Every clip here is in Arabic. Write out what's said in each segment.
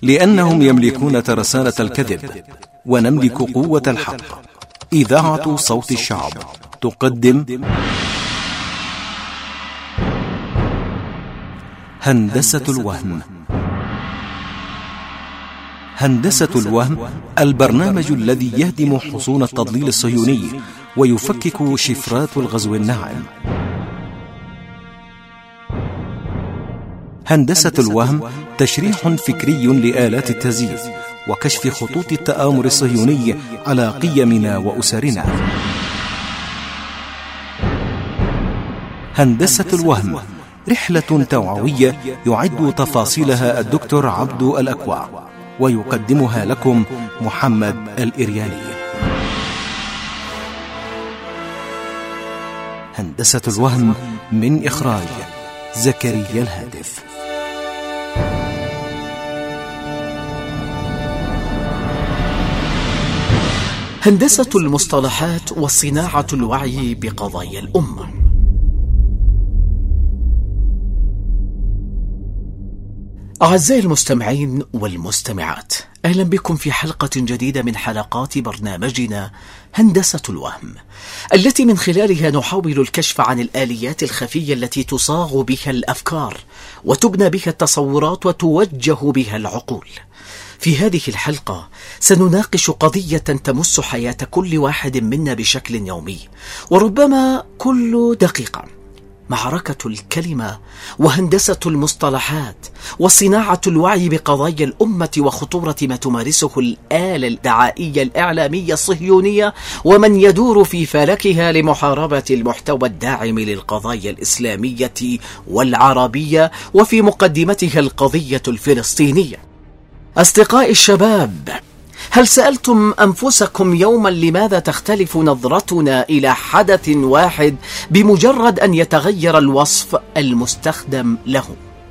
لأنهم يملكون ترسانة الكذب ونملك قوة الحق. إذاعة صوت الشعب تقدم هندسة الوهم. هندسة الوهم، البرنامج الذي يهدم حصون التضليل الصهيوني ويفكك شفرات الغزو الناعم. هندسة الوهم تشريح فكري لآلات التزييف وكشف خطوط التآمر الصهيوني على قيمنا وأسرنا. هندسة الوهم رحلة توعوية يعد تفاصيلها الدكتور عبد الأكوع، ويقدمها لكم محمد الإرياني. هندسة الوهم من إخراج زكريا الهادف. هندسة المصطلحات وصناعة الوعي بقضايا الأمة. أعزائي المستمعين والمستمعات، أهلا بكم في حلقة جديدة من حلقات برنامجنا هندسة الوهم، التي من خلالها نحاول الكشف عن الآليات الخفية التي تصاغ بها الأفكار وتبنى بها التصورات وتوجه بها العقول. في هذه الحلقة سنناقش قضية تمس حياة كل واحد منا بشكل يومي وربما كل دقيقة: معركة الكلمة وهندسة المصطلحات وصناعة الوعي بقضايا الأمة وخطورة ما تمارسه الآلة الدعائية الإعلامية الصهيونية ومن يدور في فلكها لمحاربة المحتوى الداعم للقضايا الإسلامية والعربية وفي مقدمتها القضية الفلسطينية. أصدقائي الشباب، هل سألتم أنفسكم يوما لماذا تختلف نظرتنا إلى حدث واحد بمجرد أن يتغير الوصف المستخدم له؟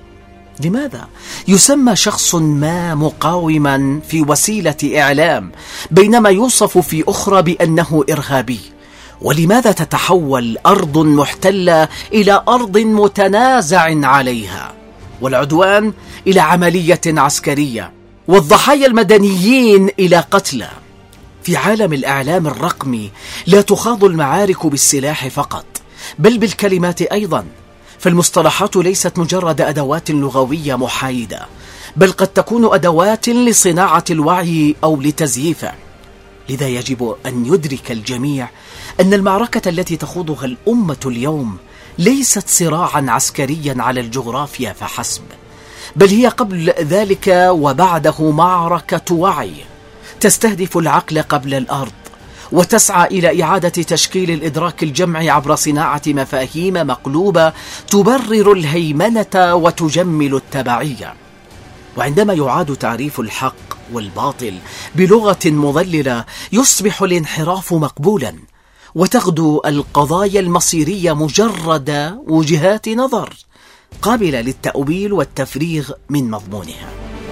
لماذا يسمى شخص ما مقاوما في وسيلة إعلام بينما يوصف في أخرى بأنه إرهابي؟ ولماذا تتحول أرض محتلة إلى أرض متنازع عليها، والعدوان إلى عملية عسكرية، والضحايا المدنيين إلى قتلى؟ في عالم الإعلام الرقمي لا تخاض المعارك بالسلاح فقط بل بالكلمات أيضا، فالمصطلحات ليست مجرد أدوات لغوية محايدة، بل قد تكون أدوات لصناعة الوعي أو لتزييفه. لذا يجب أن يدرك الجميع أن المعركة التي تخوضها الأمة اليوم ليست صراعا عسكريا على الجغرافيا فحسب، بل هي قبل ذلك وبعده معركة وعي تستهدف العقل قبل الأرض، وتسعى إلى إعادة تشكيل الإدراك الجمعي عبر صناعة مفاهيم مقلوبة تبرر الهيمنة وتجمل التبعية. وعندما يعاد تعريف الحق والباطل بلغة مضللة يصبح الانحراف مقبولا، وتغدو القضايا المصيرية مجرد وجهات نظر قابلة للتأويل والتفريغ من مضمونها.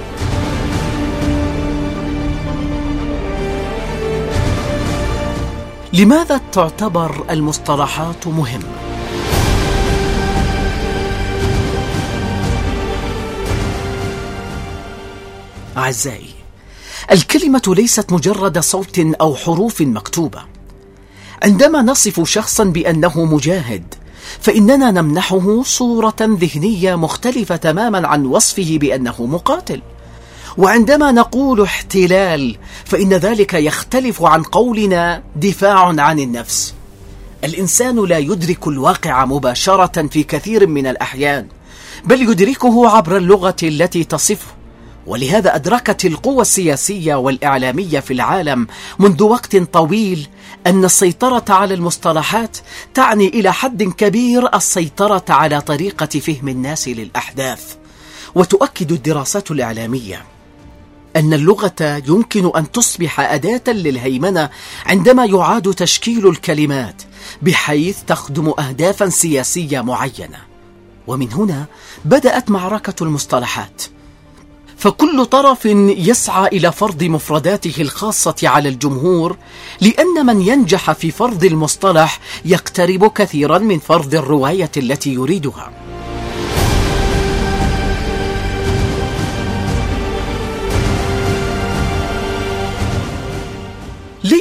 لماذا تعتبر المصطلحات مهمة؟ أعزائي، الكلمة ليست مجرد صوت أو حروف مكتوبة. عندما نصف شخصا بأنه مجاهد فإننا نمنحه صورة ذهنية مختلفة تماما عن وصفه بأنه مقاتل. وعندما نقول احتلال فإن ذلك يختلف عن قولنا دفاع عن النفس. الإنسان لا يدرك الواقع مباشرة في كثير من الأحيان، بل يدركه عبر اللغة التي تصفه. ولهذا أدركت القوى السياسية والإعلامية في العالم منذ وقت طويل أن السيطرة على المصطلحات تعني إلى حد كبير السيطرة على طريقة فهم الناس للأحداث. وتؤكد الدراسات الإعلامية أن اللغة يمكن أن تصبح أداة للهيمنة عندما يعاد تشكيل الكلمات بحيث تخدم أهدافا سياسية معينة. ومن هنا بدأت معركة المصطلحات، فكل طرف يسعى إلى فرض مفرداته الخاصة على الجمهور، لأن من ينجح في فرض المصطلح يقترب كثيرا من فرض الرواية التي يريدها.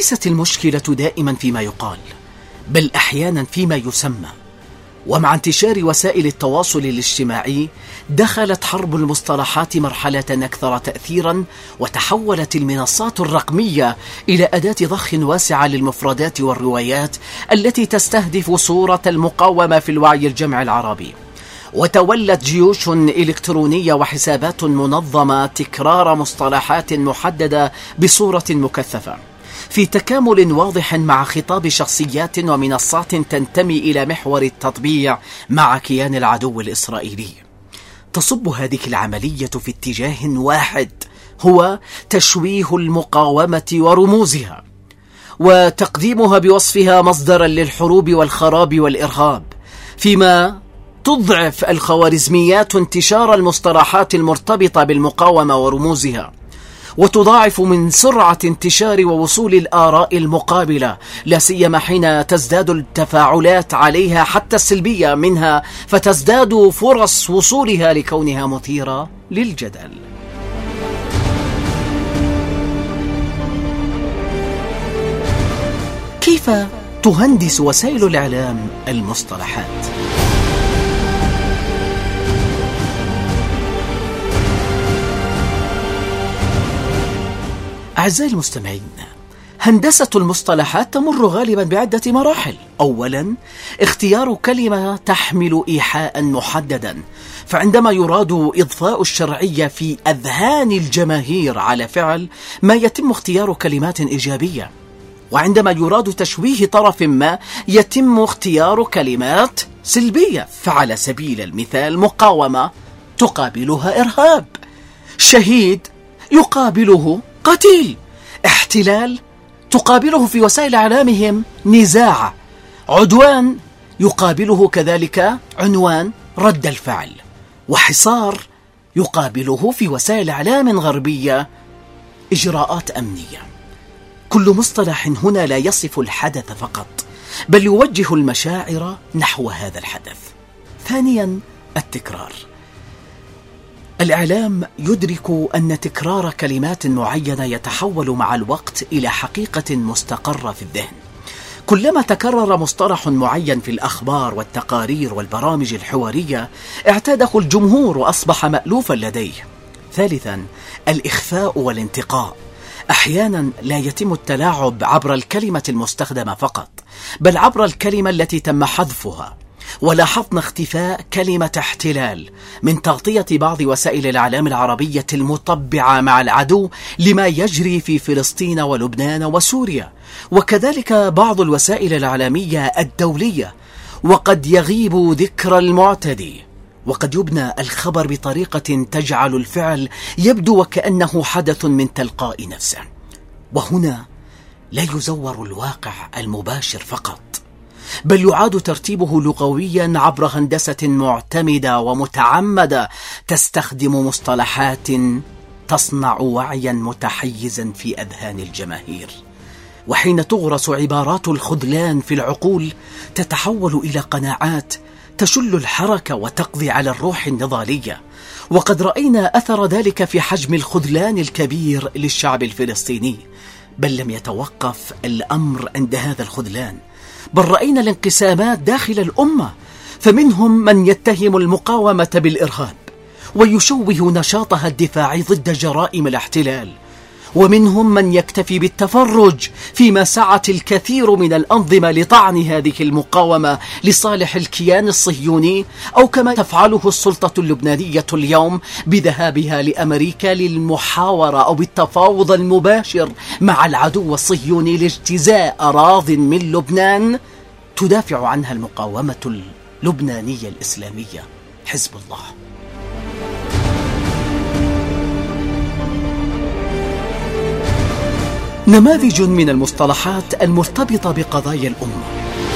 وليست المشكلة دائما فيما يقال، بل أحيانا فيما يسمى. ومع انتشار وسائل التواصل الاجتماعي دخلت حرب المصطلحات مرحلة أكثر تأثيرا، وتحولت المنصات الرقمية إلى أداة ضخ واسعة للمفردات والروايات التي تستهدف صورة المقاومة في الوعي الجمعي العربي. وتولت جيوش إلكترونية وحسابات منظمة تكرار مصطلحات محددة بصورة مكثفة، في تكامل واضح مع خطاب شخصيات ومنصات تنتمي إلى محور التطبيع مع كيان العدو الإسرائيلي. تصب هذه العملية في اتجاه واحد، هو تشويه المقاومة ورموزها، وتقديمها بوصفها مصدرا للحروب والخراب والإرهاب، فيما تضعف الخوارزميات انتشار المصطلحات المرتبطة بالمقاومة ورموزها، وتضاعف من سرعة انتشار ووصول الآراء المقابلة، لا سيما حين تزداد التفاعلات عليها حتى السلبية منها، فتزداد فرص وصولها لكونها مثيرة للجدل. كيف تهندس وسائل الإعلام المصطلحات؟ أعزائي المستمعين، هندسة المصطلحات تمر غالبا بعدة مراحل. أولا، اختيار كلمة تحمل إيحاء محددا، فعندما يراد إضفاء الشرعية في أذهان الجماهير على فعل ما، يتم اختيار كلمات إيجابية، وعندما يراد تشويه طرف ما يتم اختيار كلمات سلبية. فعلى سبيل المثال، مقاومة تقابلها إرهاب، شهيد يقابله قتيل، احتلال تقابله في وسائل إعلامهم نزاع، عدوان يقابله كذلك عنوان رد الفعل، وحصار يقابله في وسائل إعلام غربية إجراءات أمنية. كل مصطلح هنا لا يصف الحدث فقط، بل يوجه المشاعر نحو هذا الحدث. ثانيا، التكرار. الإعلام يدرك أن تكرار كلمات معينة يتحول مع الوقت إلى حقيقة مستقرة في الذهن. كلما تكرر مصطلح معين في الأخبار والتقارير والبرامج الحوارية اعتاده الجمهور وأصبح مألوفا لديه. ثالثا، الإخفاء والانتقاء. أحيانا لا يتم التلاعب عبر الكلمة المستخدمة فقط، بل عبر الكلمة التي تم حذفها. ولاحظنا اختفاء كلمة احتلال من تغطية بعض وسائل الإعلام العربية المطبعة مع العدو لما يجري في فلسطين ولبنان وسوريا، وكذلك بعض الوسائل الإعلامية الدولية. وقد يغيب ذكر المعتدي، وقد يبنى الخبر بطريقة تجعل الفعل يبدو وكأنه حدث من تلقاء نفسه. وهنا لا يزور الواقع المباشر فقط، بل يعاد ترتيبه لغويا عبر هندسة معتمدة ومتعمدة تستخدم مصطلحات تصنع وعيا متحيزا في أذهان الجماهير. وحين تغرس عبارات الخذلان في العقول تتحول إلى قناعات تشل الحركة وتقضي على الروح النضالية. وقد رأينا أثر ذلك في حجم الخذلان الكبير للشعب الفلسطيني، بل لم يتوقف الأمر عند هذا الخذلان، بل رأينا الانقسامات داخل الأمة، فمنهم من يتهم المقاومة بالإرهاب ويشوه نشاطها الدفاعي ضد جرائم الاحتلال، ومنهم من يكتفي بالتفرج فيما سعت الكثير من الأنظمة لطعن هذه المقاومة لصالح الكيان الصهيوني، أو كما تفعله السلطة اللبنانية اليوم بذهابها لأمريكا للمحاورة أو التفاوض المباشر مع العدو الصهيوني لاجتزاء أراضٍ من لبنان تدافع عنها المقاومة اللبنانية الإسلامية حزب الله. نماذج من المصطلحات المرتبطة بقضايا الأمة.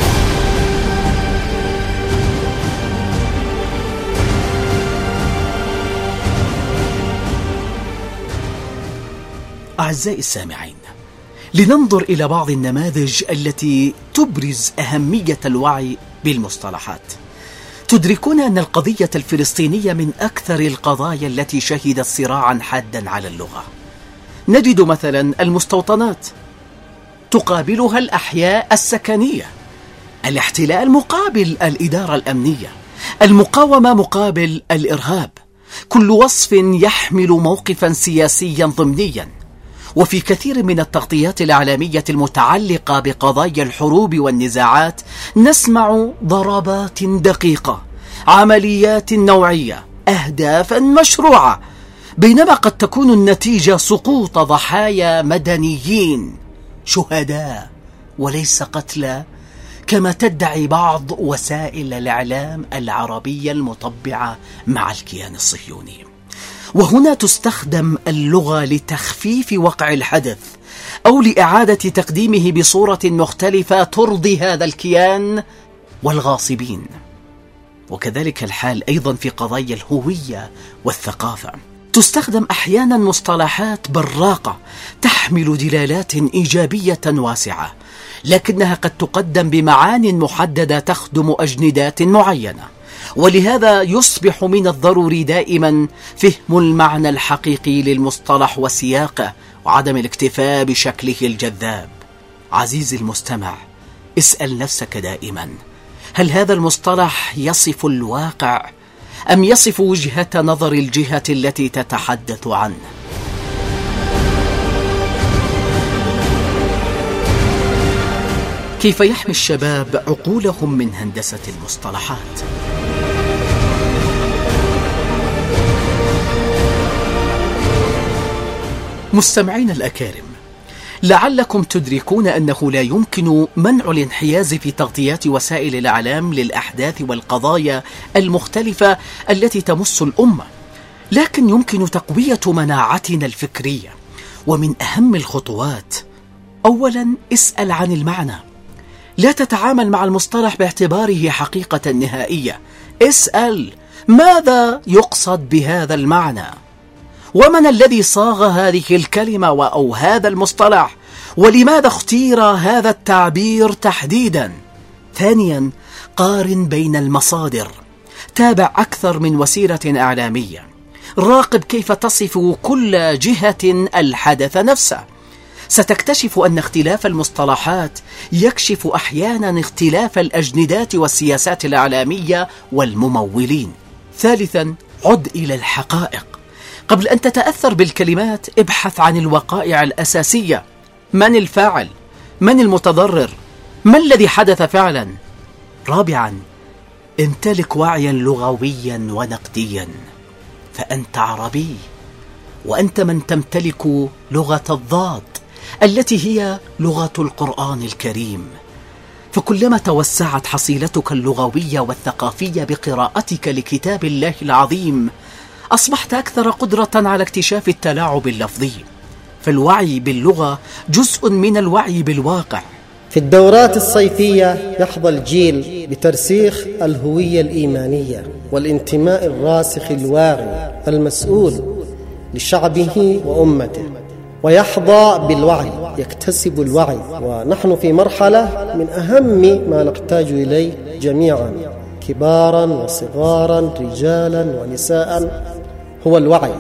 أعزائي السامعين، لننظر إلى بعض النماذج التي تبرز أهمية الوعي بالمصطلحات. تدركون أن القضية الفلسطينية من أكثر القضايا التي شهدت صراعا حادا على اللغة. نجد مثلا المستوطنات، تقابلها الأحياء السكنية، الاحتلال مقابل الإدارة الأمنية، المقاومة مقابل الإرهاب، كل وصف يحمل موقفا سياسيا ضمنيا. وفي كثير من التغطيات الإعلامية المتعلقة بقضايا الحروب والنزاعات نسمع ضربات دقيقة، عمليات نوعية، أهدافا مشروعة، بينما قد تكون النتيجة سقوط ضحايا مدنيين شهداء وليس قتلى، كما تدعي بعض وسائل الإعلام العربية المطبعة مع الكيان الصهيوني. وهنا تستخدم اللغة لتخفيف وقع الحدث أو لإعادة تقديمه بصورة مختلفة ترضي هذا الكيان والغاصبين. وكذلك الحال أيضا في قضايا الهوية والثقافة، تستخدم أحيانا مصطلحات براقة تحمل دلالات إيجابية واسعة، لكنها قد تقدم بمعان محددة تخدم أجندات معينة. ولهذا يصبح من الضروري دائما فهم المعنى الحقيقي للمصطلح وسياقه، وعدم الاكتفاء بشكله الجذاب. عزيزي المستمع، اسأل نفسك دائما: هل هذا المصطلح يصف الواقع أم يصف وجهة نظر الجهة التي تتحدث عنه؟ كيف يحمي الشباب عقولهم من هندسة المصطلحات؟ مستمعين الأكارم، لعلكم تدركون أنه لا يمكن منع الانحياز في تغطيات وسائل الإعلام للأحداث والقضايا المختلفة التي تمس الأمة، لكن يمكن تقوية مناعتنا الفكرية. ومن أهم الخطوات: أولا، اسأل عن المعنى، لا تتعامل مع المصطلح باعتباره حقيقة نهائية. اسأل: ماذا يقصد بهذا المعنى؟ ومن الذي صاغ هذه الكلمة أو هذا المصطلح؟ ولماذا اختير هذا التعبير تحديدا؟ ثانيا، قارن بين المصادر، تابع أكثر من وسيلة إعلامية، راقب كيف تصف كل جهة الحدث نفسه. ستكتشف أن اختلاف المصطلحات يكشف أحيانا اختلاف الأجندات والسياسات الإعلامية والممولين. ثالثا، عد إلى الحقائق. قبل أن تتأثر بالكلمات ابحث عن الوقائع الأساسية: من الفاعل؟ من المتضرر؟ ما الذي حدث فعلا؟ رابعا، امتلك وعيا لغويا ونقديا، فأنت عربي، وأنت من تمتلك لغة الضاد التي هي لغة القرآن الكريم. فكلما توسعت حصيلتك اللغوية والثقافية بقراءتك لكتاب الله العظيم، أصبحت أكثر قدرة على اكتشاف التلاعب اللفظي. فالوعي باللغة جزء من الوعي بالواقع. في الدورات الصيفية يحظى الجيل بترسيخ الهوية الإيمانية والانتماء الراسخ الواعي المسؤول لشعبه وأمته، ويحظى بالوعي، يكتسب الوعي. ونحن في مرحلة من أهم ما نحتاج إليه جميعا، كبارا وصغارا، رجالا ونساء، هو الوعي.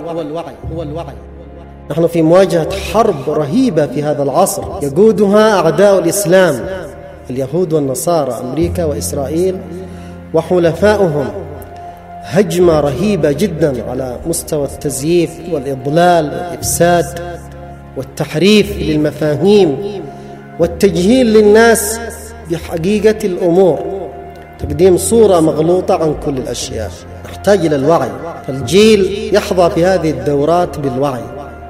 نحن في مواجهة حرب رهيبة في هذا العصر يقودها أعداء الإسلام، اليهود والنصارى، أمريكا وإسرائيل وحلفائهم، هجمة رهيبة جدا على مستوى التزييف والإضلال والإفساد والتحريف للمفاهيم والتجهيل للناس بحقيقة الأمور، تقديم صورة مغلوطة عن كل الأشياء. نحتاج إلى الوعي، فالجيل يحظى في هذه الدورات بالوعي.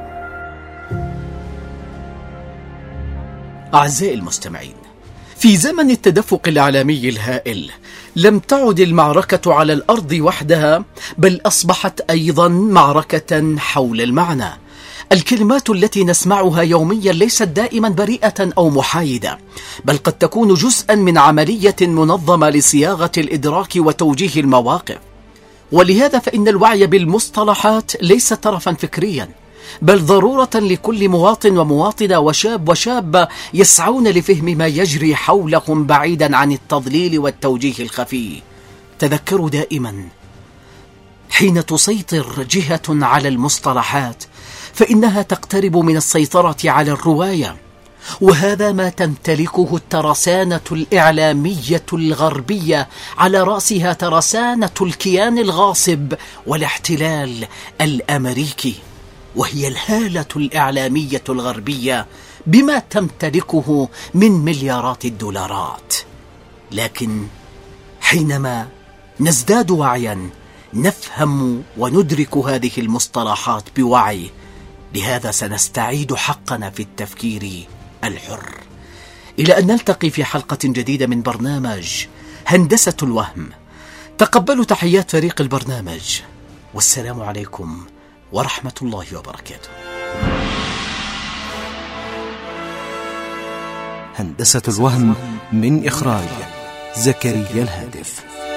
أعزائي المستمعين، في زمن التدفق الإعلامي الهائل لم تعد المعركة على الأرض وحدها، بل أصبحت أيضا معركة حول المعنى. الكلمات التي نسمعها يوميا ليست دائما بريئة أو محايدة، بل قد تكون جزءا من عملية منظمة لصياغة الإدراك وتوجيه المواقف. ولهذا فإن الوعي بالمصطلحات ليس طرفا فكريا، بل ضرورة لكل مواطن ومواطنة وشاب وشابة يسعون لفهم ما يجري حولهم بعيدا عن التضليل والتوجيه الخفي. تذكروا دائما، حين تسيطر جهة على المصطلحات فإنها تقترب من السيطرة على الرواية، وهذا ما تمتلكه الترسانة الإعلامية الغربية، على رأسها ترسانة الكيان الغاصب والاحتلال الأمريكي، وهي الهالة الإعلامية الغربية بما تمتلكه من مليارات الدولارات. لكن حينما نزداد وعيا نفهم وندرك هذه المصطلحات بوعي، لهذا سنستعيد حقنا في التفكير الحر. إلى أن نلتقي في حلقة جديدة من برنامج هندسة الوهم. تقبلوا تحيات فريق البرنامج، والسلام عليكم ورحمة الله وبركاته. هندسة الوهم من إخراج زكريا الهادف.